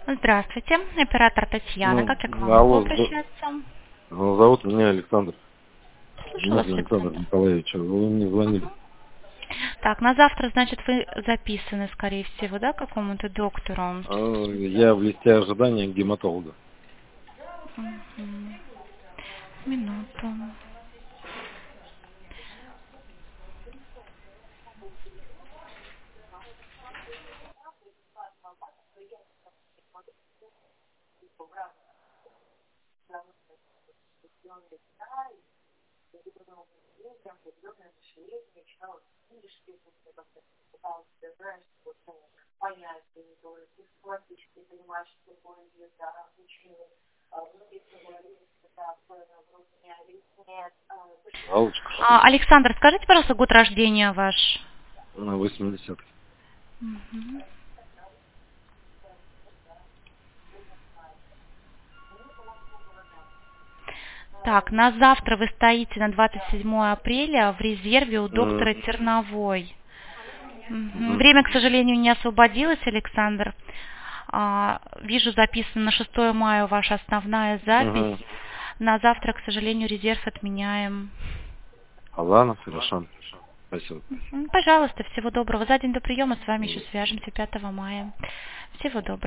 Здравствуйте, оператор Татьяна. Как я к вам могу Алло, обращаться? зовут меня Александр. Слушаю вас, Дмитрий Александр Александр. Николаевич. Вы мне звонили. Так, на завтра, значит, вы записаны, скорее всего, да, к какому-то доктору? Я в листе ожидания гематолога. Мгм. Минуту. Галочка. Александр, скажите, пожалуйста, год рождения ваш? На 80. Мгм. Так, на завтра вы стоите на 27 апреля в резерве у доктора Терновой. Мгм. Время, к сожалению, не освободилось, Александр. Вижу, записано на 6 мая ваша основная запись. На завтра, к сожалению, резерв отменяем. Ладно, хорошо. Спасибо. Пожалуйста, всего доброго. За день до приема с вами еще свяжемся 5 мая. Всего доброго.